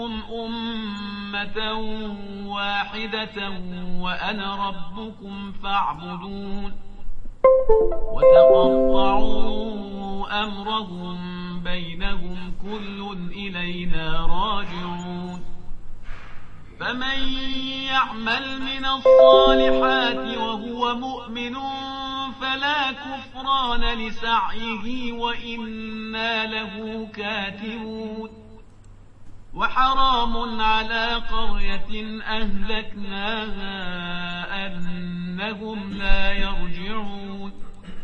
أمة واحدة وأنا ربكم فاعبدون وتقطعوا أمرهم بينهم كل إلينا راجعون فمن يعمل من الصالحات وهو مؤمن فلا كفران لسعيه وإنا له كاتبون وحرام على قرية أهلكناها أنهم لا يرجعون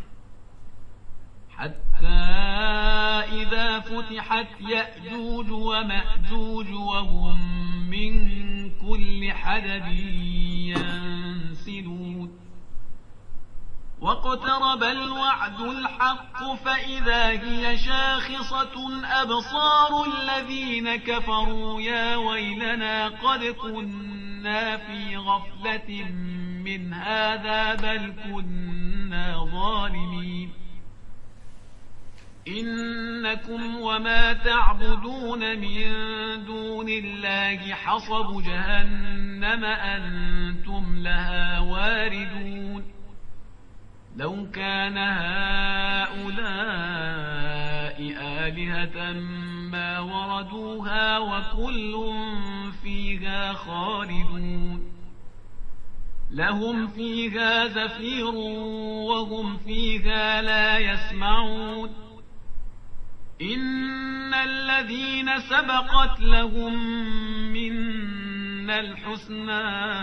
حتى إذا فتحت يأجوج ومأجوج وهم من كل حدب ينسلون واقترب الوعد الحق فإذا هي شاخصة أبصار الذين كفروا يا ويلنا قد كنا في غفلة من هذا بل كنا ظالمين إنكم وما تعبدون من دون الله حصب جهنم أنتم لها واردون لو كان هؤلاء آلهة ما وردوها وكل فيها خالدون لهم فيها زفير وهم فيها لا يسمعون إن الذين سبقت لهم منا الحسنى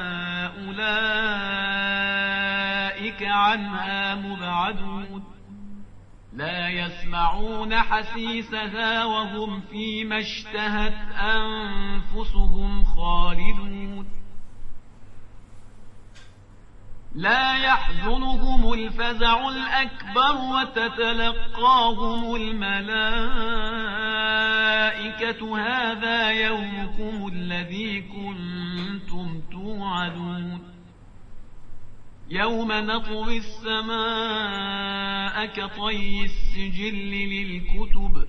أولئك عنها مبعدون لا يسمعون حسيسها وهم فيما اشتهت أنفسهم خالدون لا يحزنهم الفزع الأكبر وتتلقاهم الملائكة هذا يومكم الذي كنتم توعدون يوم نطوي السماء كطي السجل للكتب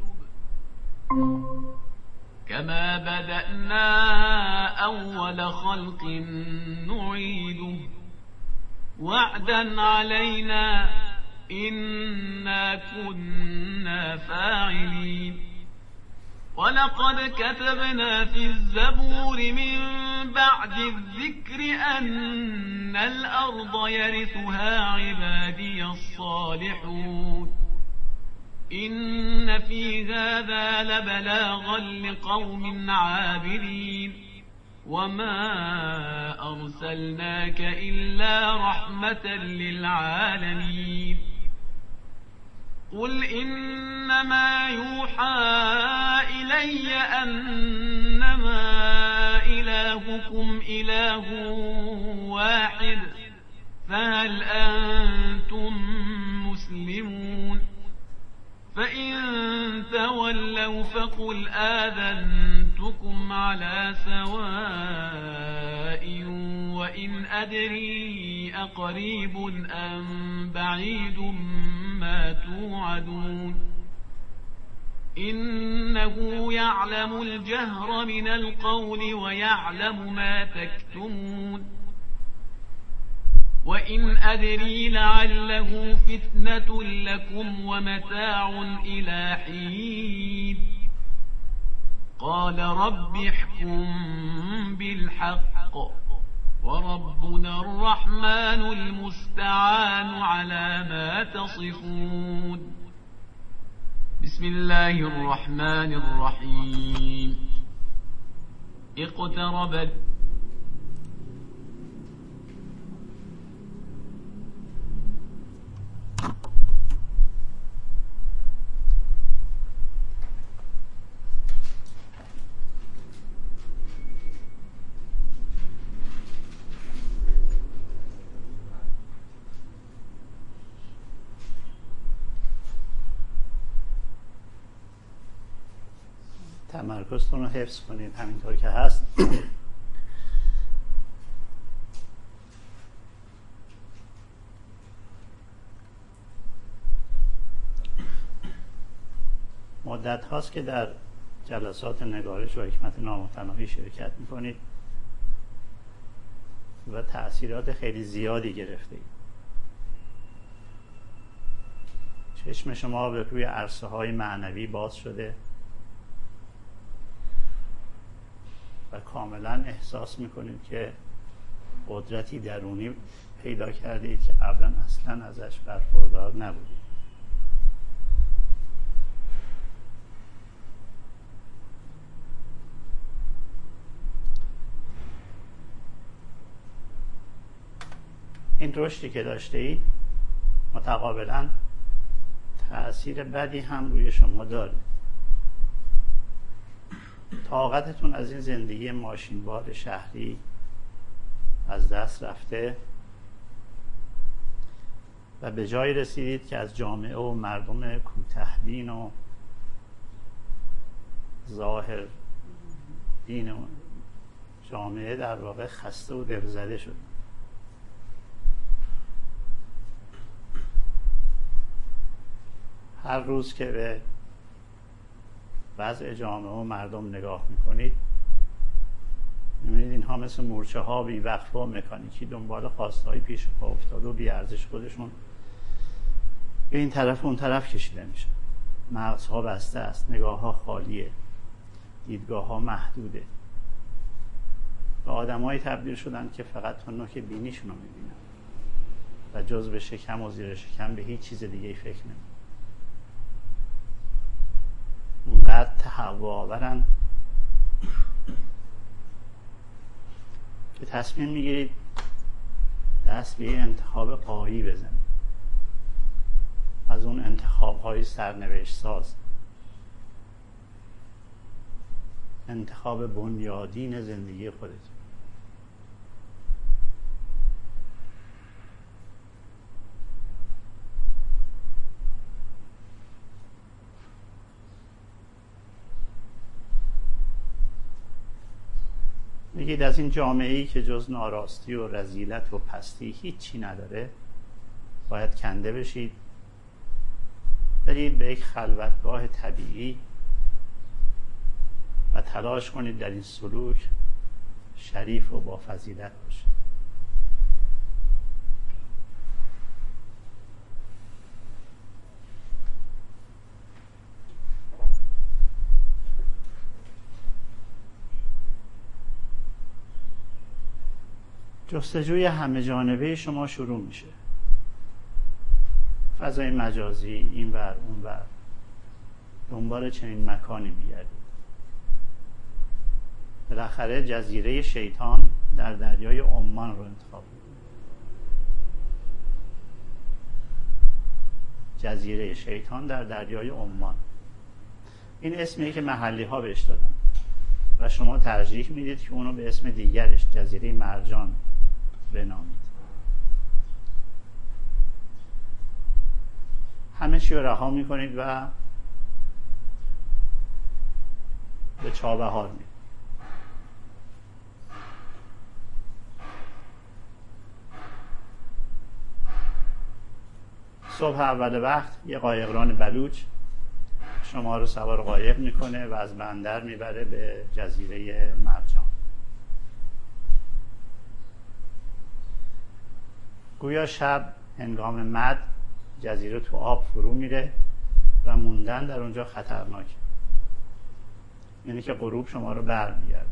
كما بدأنا أول خلق نعيده وعدا علينا إنا كنا فاعلين ولقد كتبنا في الزبور من بعد الذكر أن الأرض يرثها عبادي الصالحون إن في هذا لبلاغا لقوم عابدين وما أرسلناك إلا رحمة للعالمين قل إنما يوحى إلي أنما إلهكم إله واحد فهل أنتم مسلمون فإن تولوا فقل آذنتكم على سواء وإن أدري أقريب أم بعيد ما توعدون إنه يعلم الجهر من القول ويعلم ما تكتمون وإن أدري لعله فتنة لكم ومتاع إلى حين قال رب احكم بالحق وربنا الرحمن المستعان على ما تصفون بسم الله الرحمن الرحيم اقترب تمرکزتون رو حفظ کنید همینطور که هست. مدت هاست که در جلسات نگارش و حکمت نامتناهی شرکت میکنید و تأثیرات خیلی زیادی گرفته اید. چشم شما به روی عرصه های معنوی باز شده و کاملا احساس میکنید که قدرتی درونی پیدا کردید که قبلا اصلا ازش برخوردار نبودید. این رشدی که داشته اید متقابلا تأثیر بدی هم روی شما داره. طاقتتون از این زندگی ماشین‌بار شهری از دست رفته و به جایی رسیدید که از جامعه و مردم کوتاه‌بین و ظاهر دین و جامعه در واقع خسته و دلزده شد. هر روز که به وضع جامعه و مردم نگاه میکنید میبینید اینها مثل مورچه ها بی وقفه و مکانیکی دنبال خواستهای پیش پا افتاده و بی ارزش خودشون به این طرف و اون طرف کشیده میشه. مغزها بسته است، نگاه ها خالیه، دیدگاه ها محدوده و آدمایی تبدیل شدن که فقط تا نوک بینیشون رو میبینن و جز به شکم و زیر شکم به هیچ چیز دیگه فکر نمیکنن. اونقدر تهوع آورن که تصمیم میگیرید دست به یه انتخاب قایی بزنید، از اون انتخاب های سرنوشت ساز، انتخاب بنیادین زندگی خودتون. میگید از این جامعه‌ای که جز ناراستی و رذیلت و پستی هیچی نداره باید کنده بشید، برید به یک خلوتگاه طبیعی و تلاش کنید در این سلوک شریف و با فضیلت باشید. جستجوی همه جانبه شما شروع میشه. فضای مجازی، این ور اون ور، دنبال چنین مکانی میگردید. بالاخره جزیره شیطان در دریای عمان رو انتخاب کنید. جزیره شیطان در دریای عمان، این اسمیه که محلی ها بهش دادن و شما ترجیح میدید که اونو به اسم دیگرش جزیره مرجان بنامید. همه چی رو رها میکنید و به چابهار میرید. صبح اول وقت یه قایقران بلوچ شما رو سوار قایق میکنه و از بندر میبره به جزیره مرجان. گویا شب هنگام مد جزیره تو آب فرو میره و موندن در اونجا خطرناکه، یعنی که غروب شما رو برمیگرده.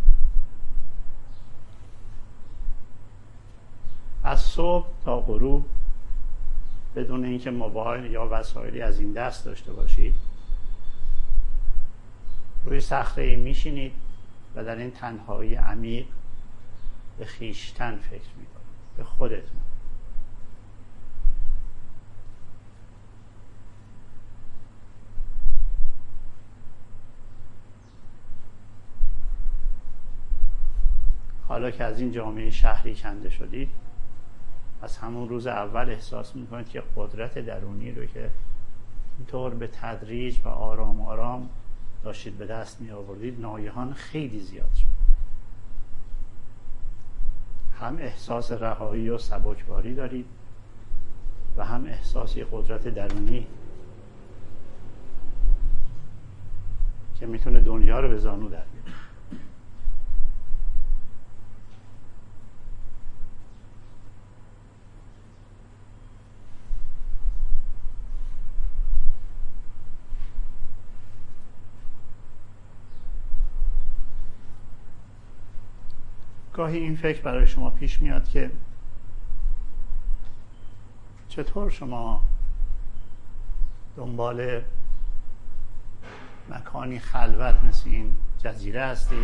از صبح تا غروب بدون اینکه موبایل یا وسایلی از این دست داشته باشید روی صخره‌ای میشینید و در این تنهایی عمیق به خویشتن فکر میکنید، به خودتون. حالا که از این جامعه شهری کنده شدید، از همون روز اول احساس میکنید که قدرت درونی رو که اینطور به تدریج و آرام آرام داشتید به دست می آوردید ناگهان خیلی زیاد شد. هم احساس رهایی و سبکباری دارید و هم احساس قدرت درونی که میتونه دنیا رو به زانو در بیاره. گاهی این فکر برای شما پیش میاد که چطور شما دنبال مکانی خلوت مثل این جزیره هستید،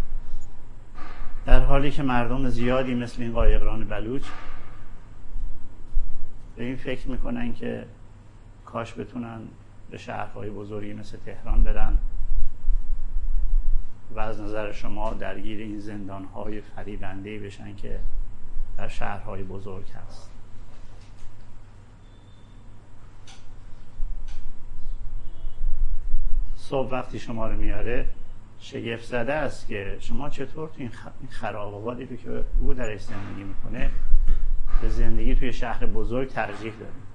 در حالی که مردم زیادی مثل این قایقران بلوچ به این فکر میکنن که کاش بتونن به شهرهای بزرگی مثل تهران برن و از نظر شما درگیر این زندانهای فریبنده‌ای بشن که در شهرهای بزرگ هست. صبح وقتی شما رو میاره شگفت زده است که شما چطور تو این خراباتی رو که او درش زندگی میکنه به زندگی توی شهر بزرگ ترجیح دارید.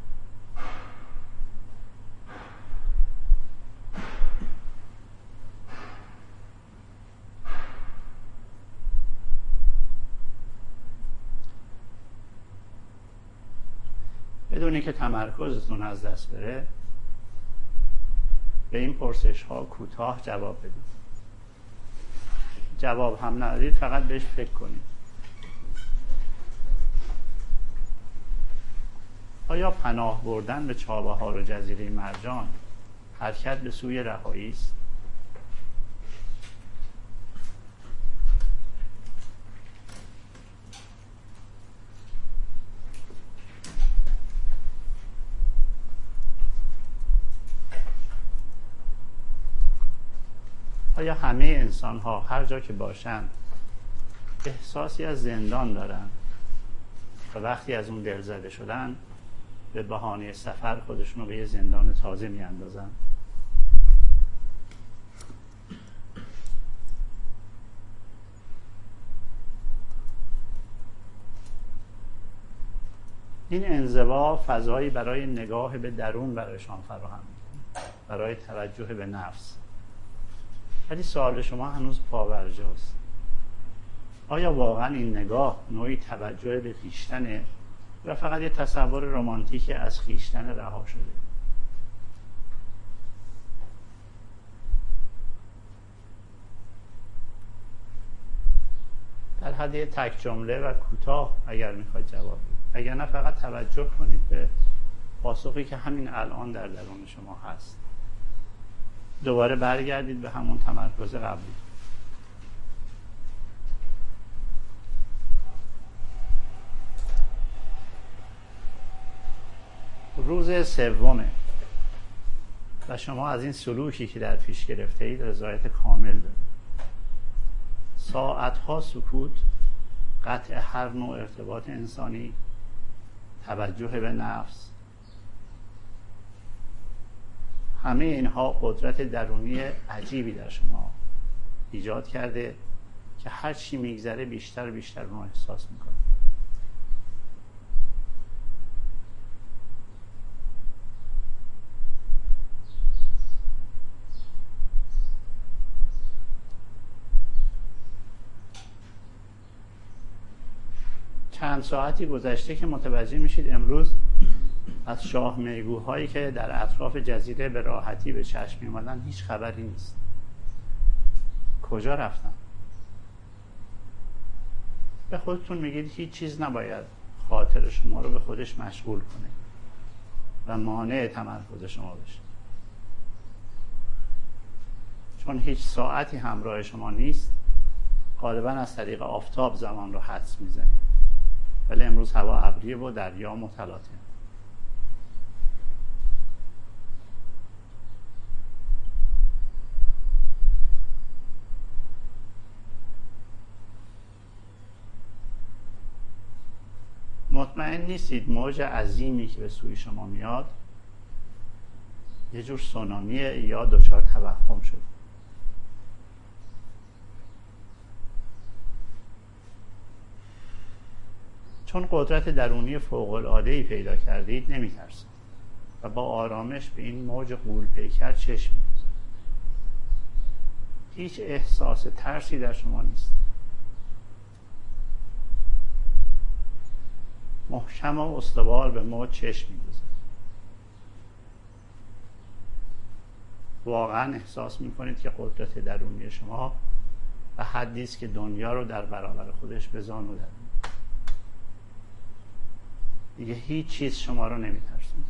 بدونی که تمرکزتون از دست بره، به این پرسش ها کوتاه جواب بدید. جواب هم ندید، فقط بهش فکر کنید. آیا پناه بردن به چابهار و جزیره مرجان حرکت به سوی رهایی است؟ آیا همه انسان ها هر جا که باشند احساسی از زندان دارن و وقتی از اون دلزده شدن به بهانه سفر خودشون رو به یه زندان تازه می اندازن؟ این انزوا فضایی برای نگاه به درون برایشان فراهم می‌کنه، برای توجه به نفس. ولی سوال شما هنوز پابرجاست. آیا واقعا این نگاه نوعی توجه به خویشتنه یا فقط یه تصور رمانتیک از خویشتن رها شده؟ در حد یه تک جمله و کوتاه اگر میخواید جواب بدید، اگر نه فقط توجه کنید به پاسخی که همین الان در درون شما هست. دوباره برگردید به همون تمرکز قبلی. روز سومه و شما از این سلوکی که در پیش گرفته اید رضایت کامل دارید. ساعتها سکوت، قطع هر نوع ارتباط انسانی، توجه به نفس، همه اینها قدرت درونی عجیبی در شما ایجاد کرده که هر چی میگذره بیشتر و بیشتر اون رو احساس میکنه. چند ساعتی گذشته که متوجه میشید امروز از شاه میگوهایی که در اطراف جزیره به راحتی به چشم می اومدن هیچ خبری نیست. کجا رفتن؟ به خودتون میگید هیچ چیز نباید خاطر شما رو به خودش مشغول کنه و مانع تمرکز شما بشه، چون هیچ ساعتی همراه شما نیست. غالبا از طریق آفتاب زمان رو حدس میزنید، ولی امروز هوا ابریه و دریا متلاطم. مطمئن نیستید موج عظیمی که به سوی شما میاد یه جور سونامیه یا دچار توهم شد. چون قدرت درونی فوق‌العاده‌ای پیدا کردید نمی‌ترسید و با آرامش به این موج غول‌پیکر چشم می‌دوزید. هیچ احساس ترسی در شما نیست. محکم و استوار به ما چشم می‌دوزه. واقعا احساس میکنید که قدرت درونی شما به حدی است که دنیا رو در برابر خودش به زانو در می‌آورد. دیگه هیچ چیز شما رو نمی‌ترسونه.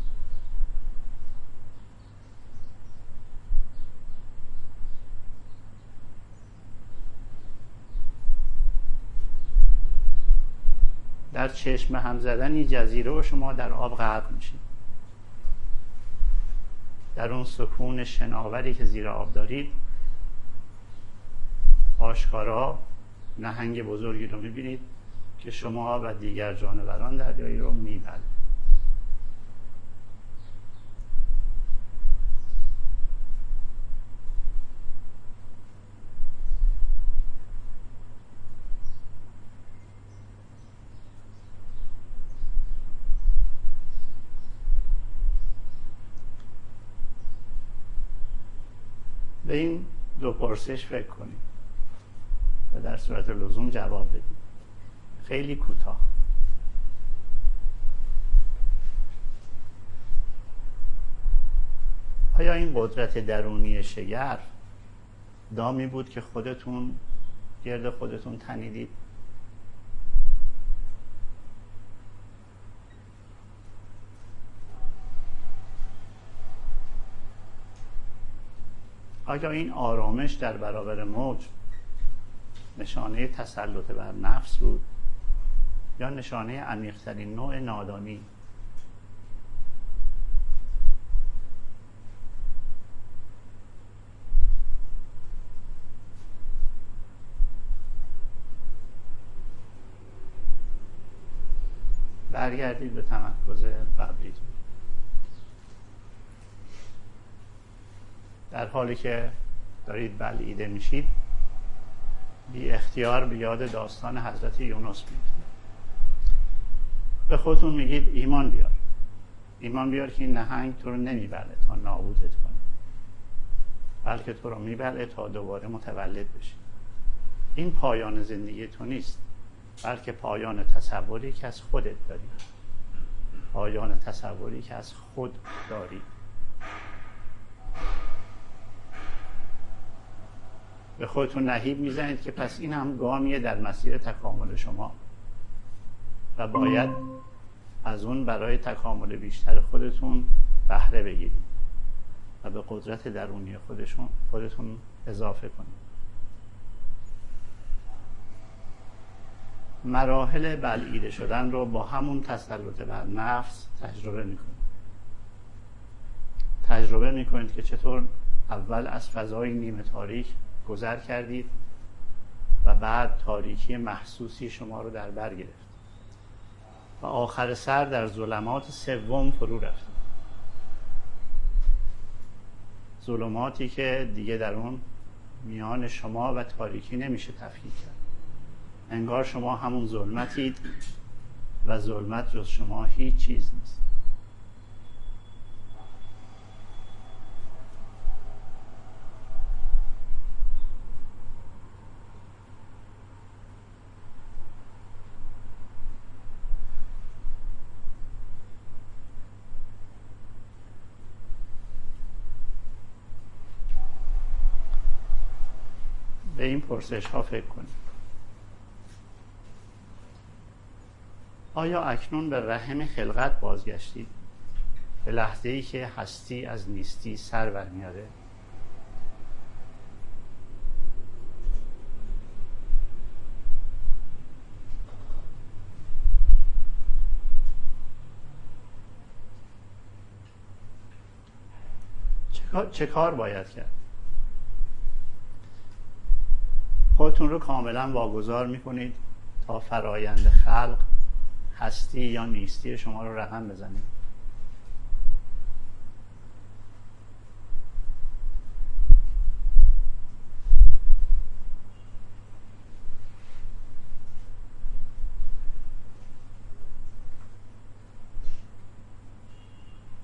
در چشم هم زدن جزیره و شما در آب غرق میشید. در اون سکون شناوری که زیر آب دارید آشکارا نهنگ بزرگی رو میبینید که شما و دیگر جانوران دریایی رو میبلعه. به این دو پرسش فکر کنید و در صورت لزوم جواب بدید. خیلی کوتاه. آیا این قدرت درونی شگرف دامی بود که خودتون گرد خودتون تنیدید؟ آیا این آرامش در برابر موج نشانه تسلط بر نفس بود یا نشانه عمیق‌ترین نوع نادانی؟ برگردید به تمرکز قبلیتون. در حالی که دارید بلعیده میشید بی اختیار به یاد داستان حضرت یونس میفتید. به خودتون میگید ایمان بیار، ایمان بیار که این نهنگ تو رو نمیبره تا نابودت کنه، بلکه تو رو میبره تا دوباره متولد بشی. این پایان زندگی تو نیست، بلکه پایان تصوری که از خودت داری، پایان تصوری که از خود داری. به خودتون نهیب میزنید که پس این هم گامیه در مسیر تکامل شما و باید از اون برای تکامل بیشتر خودتون بهره بگیرید و به قدرت درونی خودتون اضافه کنید. مراحل بلعیده شدن رو با همون تسلط بر نفس تجربه میکنید. تجربه میکنید که چطور اول از فضای نیمه تاریک گذر کردید و بعد تاریکی محسوسی شما رو در بر گرفت و آخر سر در ظلمات سوم فرو رفتید. ظلماتی که دیگه در اون میان شما و تاریکی نمیشه تفکیک کرد. انگار شما همون ظلمتید و ظلمت جز شما هیچ چیز نیست. به این پرسش ها فکر کنید. آیا اکنون به رحم خلقت بازگشتید؟ به لحظه‌ای که هستی از نیستی سر برمیاره؟ چه کار باید کرد؟ خودتون رو کاملا واگذار میکنید تا فرایند خلق، هستی یا نیستی شما رو رقم بزنید.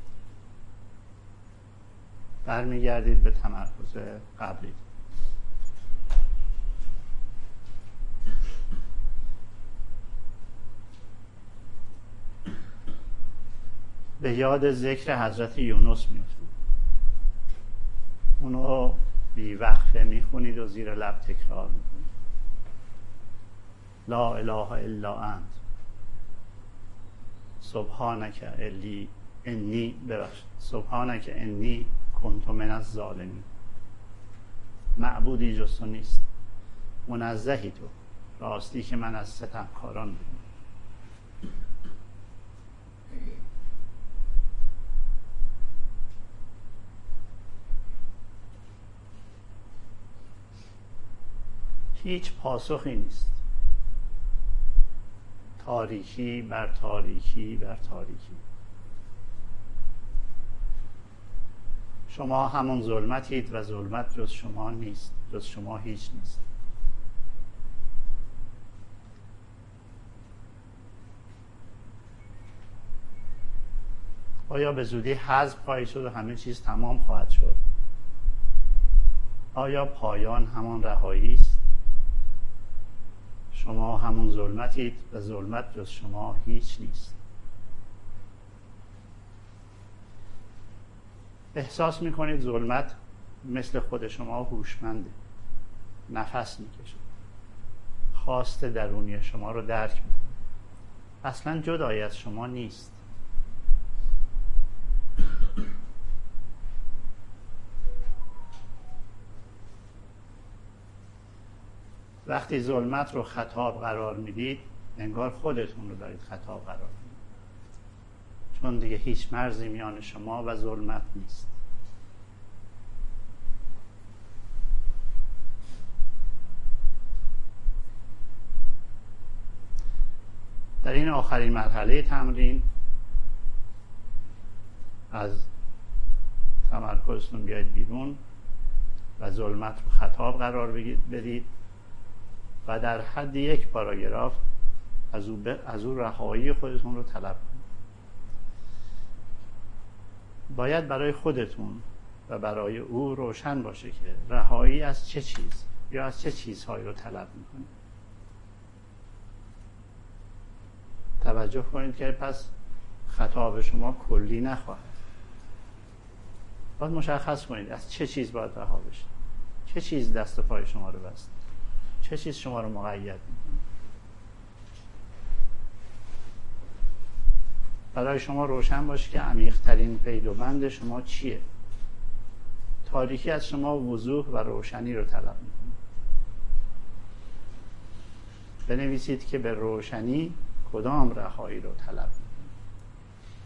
برمیگردید به تمرکز قبلی. به یاد ذکر حضرت یونس میفتید. اونو بی وقفه میخونید و زیر لب تکرار میکنید. لا اله الا انت سبحانک سبحانک انی کنت من الظالمین. معبودی جز تو نیست، منزهی تو، راستی که من از ستمکاران بودم. هیچ پاسخی نیست. تاریکی بر تاریکی بر تاریکی. شما همون ظلمتید و ظلمت جز شما نیست، جز شما هیچ نیست. آیا به زودی حذف خواهید شد و همه چیز تمام خواهد شد؟ آیا پایان همان رهایی است؟ شما همون ظلمتید و ظلمت جز شما هیچ نیست. احساس میکنید ظلمت مثل خود شما هوشمنده، نفس میکشه، خواست درونی شما رو درک میکنه، اصلا جدای از شما نیست. وقتی ظلمت رو خطاب قرار میدید، انگار خودتون رو دارید خطاب قرار میدید، چون دیگه هیچ مرزی میان شما و ظلمت نیست. در این آخرین مرحله تمرین از تمرکزتون بیاید بیرون و ظلمت رو خطاب قرار بدید و در حد یک پاراگراف از او رهایی خودتون رو طلب کنید. باید برای خودتون و برای او روشن باشه که رهایی از چه چیز یا از چه چیزهایی رو طلب میکنید. توجه کنید که پس خطاب شما کلی نخواهد. باید مشخص کنید از چه چیز باید رها بشید. چه چیز دست و پای شما رو بسته، چه چیز شما رو مقید میکنه. برای شما روشن باشه که عمیق‌ترین قید و بند شما چیه. تاریکی از شما وضوح و روشنی رو طلب میکنه. بنویسید که به روشنی کدام رهایی رو طلب میکنه.